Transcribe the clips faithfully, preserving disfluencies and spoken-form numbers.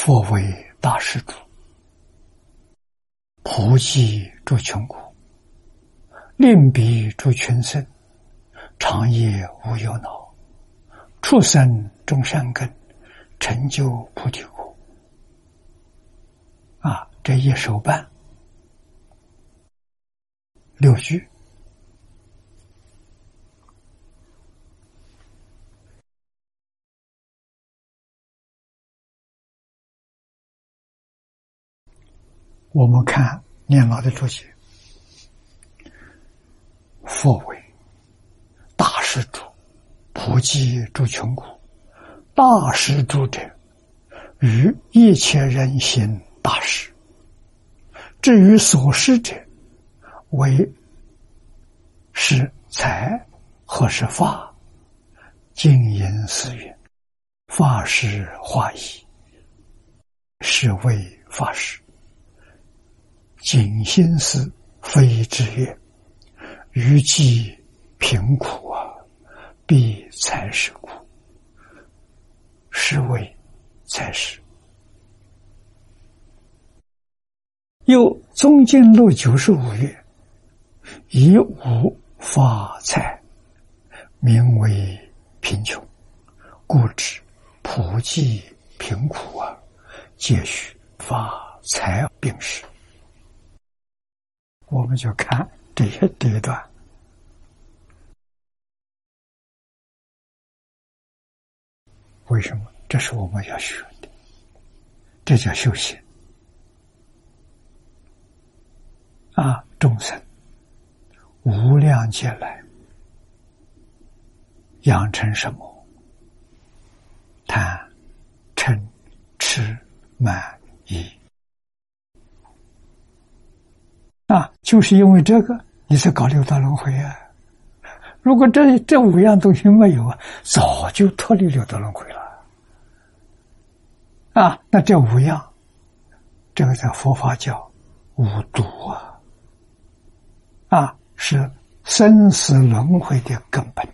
佛为大施主，普济诸穷苦，令彼诸群生，长夜无忧恼，畜生种善根，成就菩提果。啊，这一手办六句，我们看念老的注解：佛为大施主，普济诸穷苦。大施主者，于一切人行大施。至于所施者，为是财或是法，经营思源，法施化义，是为法施。谨心思非之曰：余既贫苦啊，必财施苦，是为财施。又宗经录九十五曰：以无发财，名为贫穷，故知普济贫苦啊，皆须发财并施。我们就看这些这一段，为什么？这是我们要学的，这叫修行啊！众生无量劫来养成什么？贪、嗔、痴、慢、疑啊，就是因为这个，你才搞六道轮回啊！如果这这五样东西没有啊，早就脱离六道轮回了啊！那这五样，这个在佛法叫五毒啊，啊，是生死轮回的根本。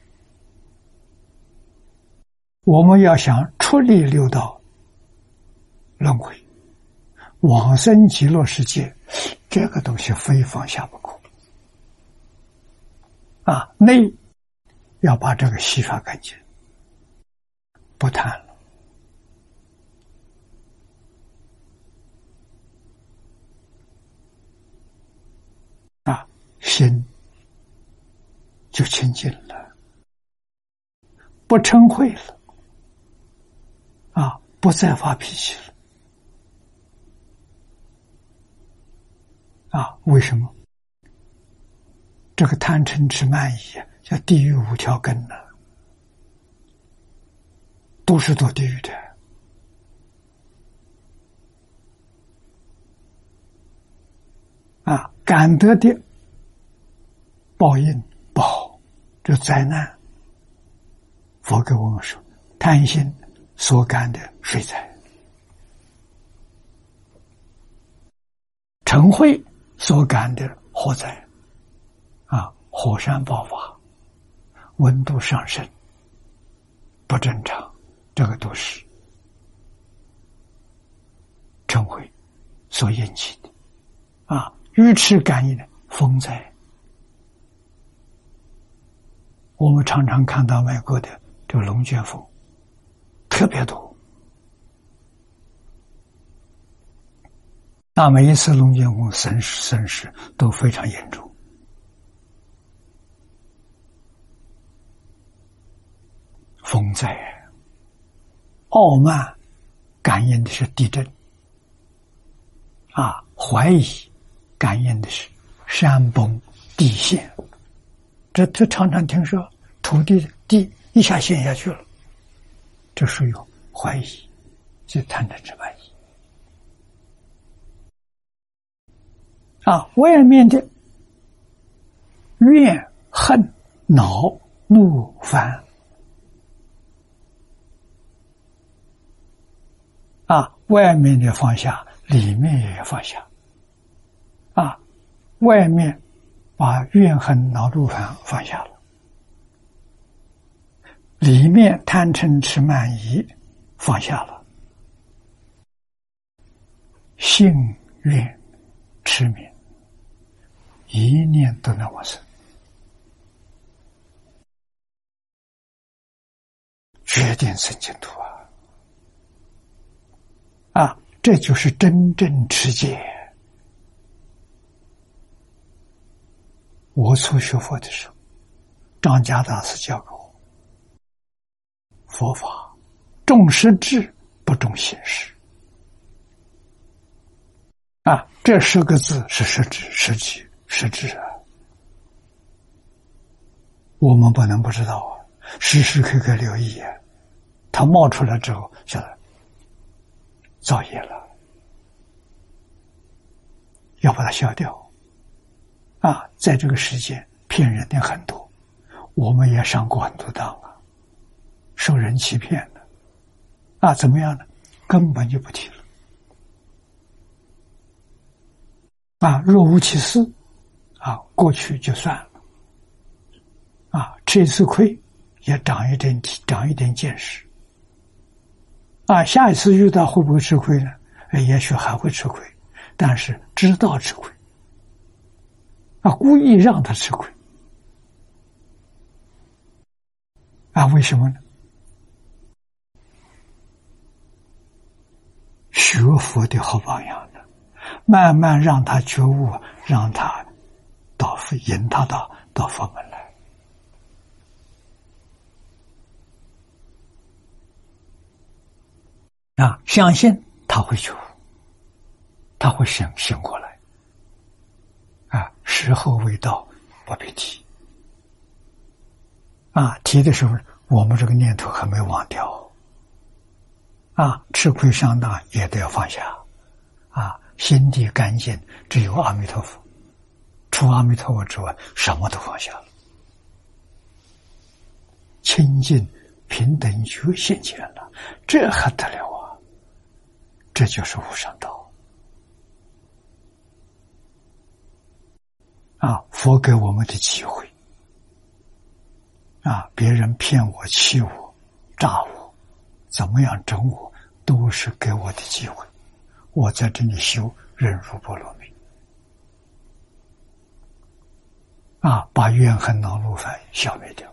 我们要想出离六道轮回，往生极乐世界，这个东西非放下不可啊！内要把这个洗刷干净，不贪了啊，心就清净了，不嗔恚了啊，不再发脾气了。啊，为什么？这个贪嗔痴慢疑叫地狱五条根呢、啊，都是堕地狱的啊！感得的报应不好，这灾难。佛给我们说，贪心所感的水灾，嗔恚所感的火灾啊，火山爆发，温度上升不正常，这个都是嗔恚所引起的啊。愚痴感应的风灾，我们常常看到美国的这个龙卷风特别多，那每一次龙卷风损失损失都非常严重。风灾，傲慢感应的是地震啊，怀疑感应的是山崩地陷。这这常常听说土地地一下陷下去了，这属于怀疑，就贪嗔痴慢疑啊。外面的怨恨恼怒烦啊，外面的放下，里面也要放下啊。外面把怨恨恼怒烦放下了，里面贪嗔痴慢疑放下了， 信愿持名，一念都能往生，决定生净土啊！啊，这就是真正持戒。我初学佛的时候，张家大师教给我，佛法重实质，不重形式。啊，这十个字是实质、实际、实质啊！我们不能不知道啊，时时刻刻留意啊。它冒出来之后，晓得造业了，要把它消掉。啊，在这个世界骗人的很多，我们也上过很多当啊，受人欺骗的。啊，怎么样呢？根本就不提了。啊，若无其事，啊，过去就算了。啊，吃一次亏，也长一点长一点见识。啊，下一次遇到会不会吃亏呢？也许还会吃亏，但是知道吃亏。啊，故意让他吃亏。啊，为什么呢？学佛的好榜样的，慢慢让他觉悟，让他到引他到到佛门来。啊，相信他会觉悟，他会醒醒过来。啊，时候未到，不必提。啊，提的时候，我们这个念头还没忘掉。啊，吃亏上当也得要放下。啊，心地干净，只有阿弥陀佛，除阿弥陀佛之外，什么都放下了。清净平等觉现前了，这还得了啊！这就是无上道。啊，佛给我们的机会。啊，别人骗我、欺我、诈我，怎么样整我，都是给我的机会。我在这里修忍辱波罗蜜。啊，把怨恨、恼怒、烦消灭掉。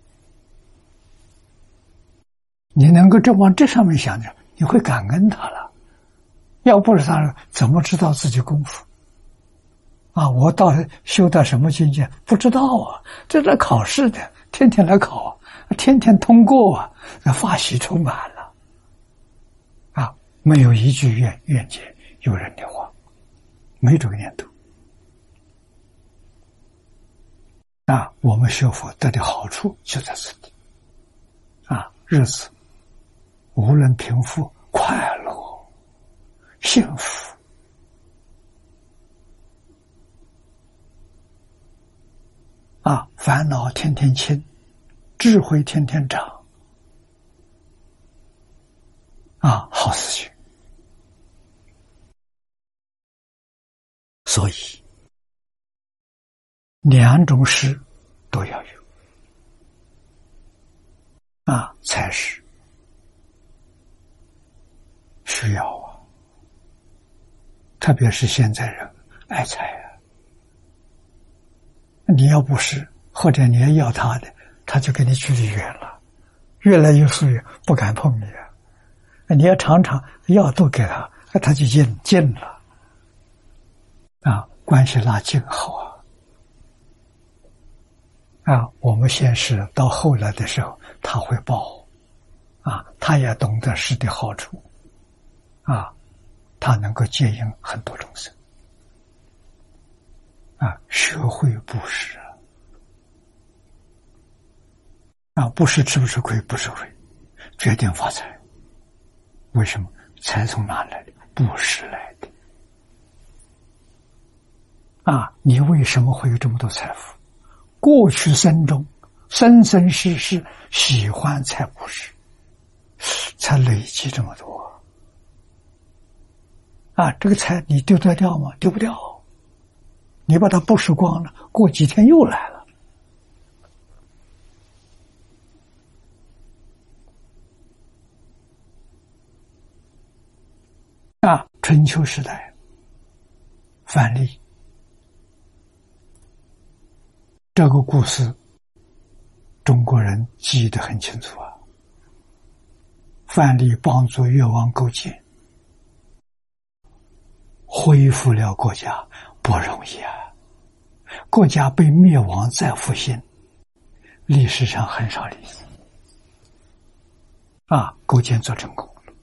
你能够这往这上面想着，你会感恩他了。要不是他，怎么知道自己功夫？啊，我到修到什么境界不知道啊？这在考试的，天天来考，天天通过啊，法喜充满了。啊，没有一句怨怨结有人的话，没这个念头。啊，我们学佛得的好处就在这里。啊，日子无论贫富，快乐、幸福。啊，烦恼天天轻，智慧天天长。啊，好事情。所以，两种事都要有。啊，才是需要啊。特别是现在人爱财啊。你要不是，或者你要要他的，他就跟你距离远了，越来越疏远，不敢碰你啊。你要常常要多给他，他就近近了。啊，关系拉近好啊。啊，我们先是到后来的时候，他会报。啊，他也懂得施的好处。啊，他能够接应很多众生。啊，学会布施啊！啊，布施吃不吃亏？不吃亏，决定发财。为什么？财从哪来的？布施来的。啊，你为什么会有这么多财富？过去生中，生生世世喜欢财布施，才累积这么多。啊，这个财你丢得掉吗？丢不掉。你把它布施光了，过几天又来了。啊，春秋时代， 范蠡。这个故事中国人记得很清楚啊。范蠡帮助越王勾践恢复了国家，不容易啊！国家被灭亡再复兴，历史上很少例子啊。勾践做成功了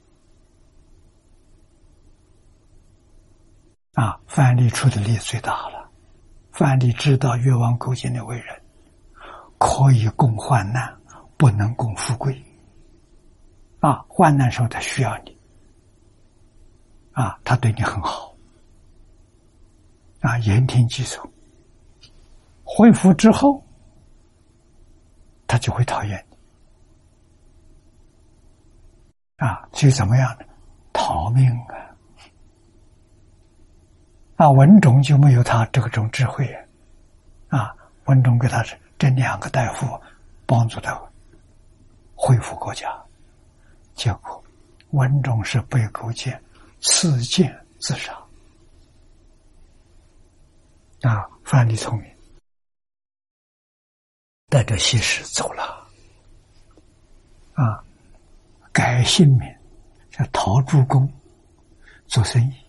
啊！范蠡出的力最大了。范蠡知道越王勾践的为人，可以共患难，不能共富贵啊！患难时候他需要你啊，他对你很好啊，言听计从。恢复之后，他就会讨厌你啊，所以怎么样呢？逃命啊！啊，文种就没有他这种智慧啊！文种给他是这两个大夫帮助他恢复国家，结果文种是被勾践刺剑自杀啊！范蠡聪明，带着西施走了啊，改姓名叫陶朱公，做生意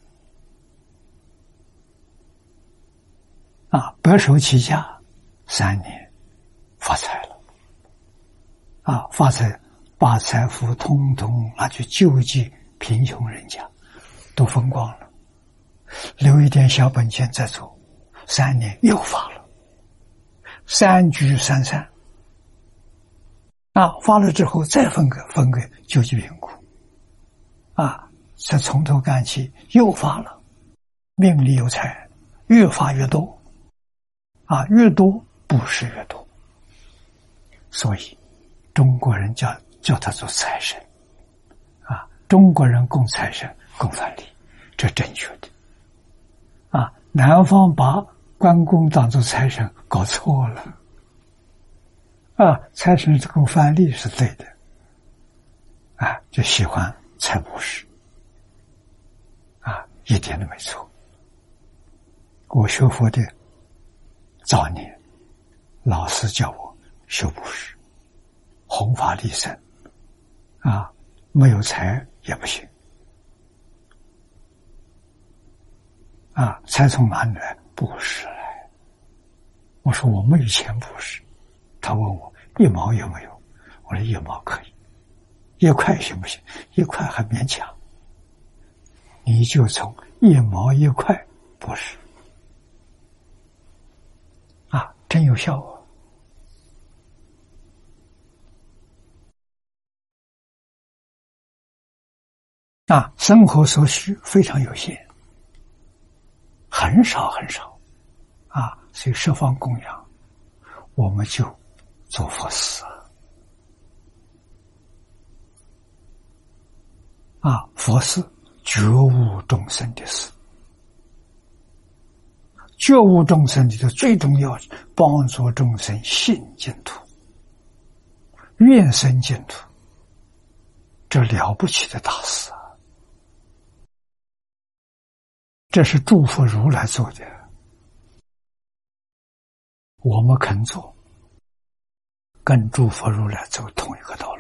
啊，白手起家，三年发财了啊！发财把财富通通拿去救济贫穷人家，都分光了，留一点小本钱再走，三年又发了，三聚三散啊！发了之后再分给分给救济贫苦啊！再从头干起，又发了，命里有财，越发越多啊！越多布施越多，所以中国人叫叫他做财神啊！中国人供财神供范蠡，这正确的啊！南方把关公当作财神搞错了啊！财神供范蠡是对的啊，就喜欢财布施啊，一点都没错。我学佛的早年，老师叫我修布施，弘法利生啊，没有财也不行啊，财从哪里来？布施来。我说我没有钱布施，他问我一毛有没有？我说一毛可以，一块行不行？一块还勉强，你就从一毛一块布施啊，真有效果啊！生活所需非常有限，很少很少啊，所以十方供养，我们就做佛事啊！佛事觉悟众生的事，觉悟众生里头最重要是帮助众生信净土，愿生净土，这了不起的大事啊！这是诸佛如来做的，我们肯做，跟诸佛如来走同一个道路。